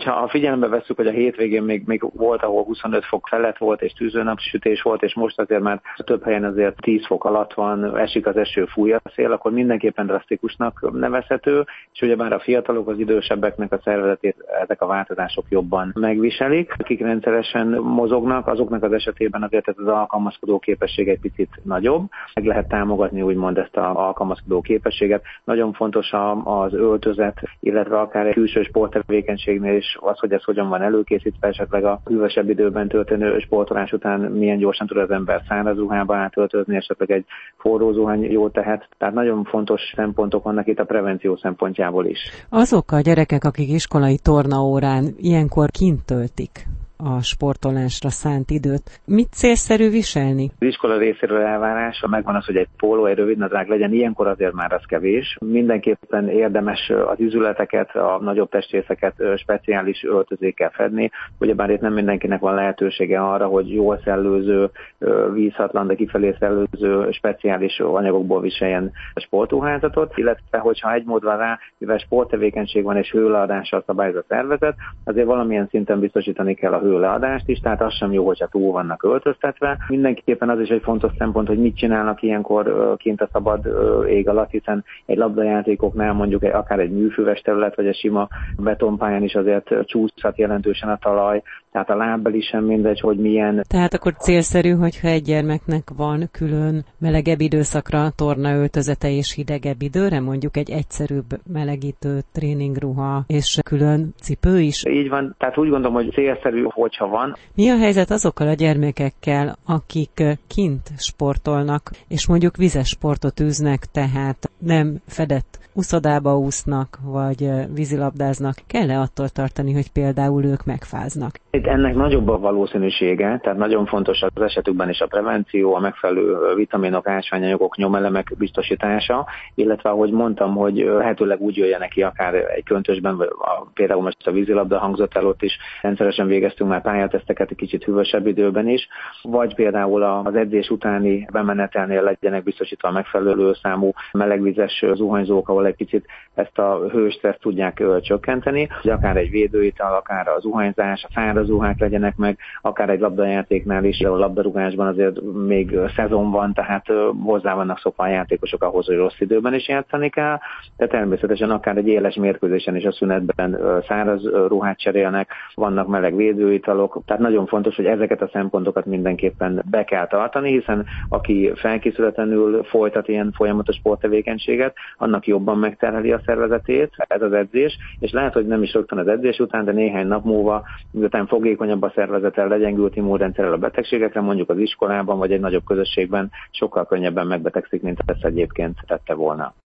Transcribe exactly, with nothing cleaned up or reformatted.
hogyha figyelembe vesszük, hogy a hétvégén még, még volt, ahol huszonöt fok felett volt, és tűzőnapsütés volt, és most azért már több helyen azért tíz fok alatt van, esik az eső, fúj a szél, akkor mindenképpen drasztikusnak nevezhető, és ugyebár a fiatalok, az idősebbeknek a szervezetét ezek a változások jobban megviselik. Akik rendszeresen mozognak, azoknak az esetében azért ez az alkalmazkodó képesség egy picit nagyobb. Meg lehet támogatni úgymond ezt az alkalmazkodó képességet. Nagyon fontos az öltözet, illetve akár egy külső sporttevékenységnél is az, hogy ez hogyan van előkészítve, esetleg a hűvösebb időben történő sportolás után milyen gyorsan tud az ember száraz ruhába átöltözni, esetleg egy forró zuhany jót tehet. Tehát nagyon fontos szempontok vannak itt a prevenció szempontjából is. Azok a gyerekek, akik iskolai tornaórán ilyenkor kint töltik a sportolásra szánt időt, mit célszerű viselni? Az iskola részéről elvárása megvan az, hogy egy póló, egy rövidnadrág legyen, ilyenkor azért már az kevés. Mindenképpen érdemes az üzületeket, a nagyobb testrészeket speciális öltözékkel fedni. Ugyebár itt nem mindenkinek van lehetősége arra, hogy jól szellőző, vízhatlan, de kifelé szellőző speciális anyagokból viseljen sportruházatot, illetve hogyha egy mód van rá, mivel sporttevékenység van és hőleadással szabályoz a szervezet, azért valamilyen szinten biztosítani kell a hőleadást is, tehát az sem jó, hogyha túl vannak öltöztetve. Mindenképpen az is egy fontos szempont, hogy mit csinálnak ilyenkor kint a szabad ég alatt, hiszen egy labdajátékoknál mondjuk akár egy műfüves terület, vagy egy sima betonpályán is azért csúszhat jelentősen a talaj, tehát a lábbeli sem mindegy, hogy milyen. Tehát akkor célszerű, hogyha egy gyermeknek van külön melegebb időszakra tornaöltözete és hidegebb időre, mondjuk egy egyszerűbb melegítő tréningruha és külön cipő is? Így van, tehát úgy gondolom, hogy célszerű, hogyha van. Mi a helyzet azokkal a gyermekekkel, akik kint sportolnak, és mondjuk vizes sportot űznek, tehát nem fedett uszodába úsznak, vagy vízilabdáznak? Kell-e attól tartani, hogy például ők megfáznak? Itt ennek nagyobb a valószínűsége, tehát nagyon fontos az esetükben is a prevenció, a megfelelő vitaminok, ásványanyagok, nyomelemek biztosítása, illetve ahogy mondtam, hogy lehetőleg úgy jöjjenek ki akár egy köntösben, vagy a, például most a vízilabda hangzott el, ott is rendszeresen végeztünk már pályateszteket egy kicsit hűvösebb időben is, vagy például az edzés utáni bemenetelnél legyenek biztosítva a megfelelő számú melegvizes zuhanyzók, ahol egy picit ezt a hőstresszt tudják csökkenteni, hogy akár egy védőital, akár a zuhanyzás, a száraz ruhák legyenek meg, akár egy labdajátéknál is, a labdarúgásban azért még szezon van, tehát hozzá vannak szokva a játékosok ahhoz, hogy rossz időben is játszani kell, de természetesen akár egy éles mérkőzésen is a szünetben száraz ruhát cserélnek, vannak meleg védőitalok, tehát nagyon fontos, hogy ezeket a szempontokat mindenképpen be kell tartani, hiszen aki felkészületlenül folytat ilyen folyamatos sporttevékenységet, annak jobban megterheli a szervezetét, ez az edzés, és lehet, hogy nem is rögtön az edzés után, de néhány nap múlva, miután fogékonyabb a szervezettel, legyengült immunrendszerrel a betegségekre, mondjuk az iskolában vagy egy nagyobb közösségben sokkal könnyebben megbetegszik, mint ezt egyébként tette volna.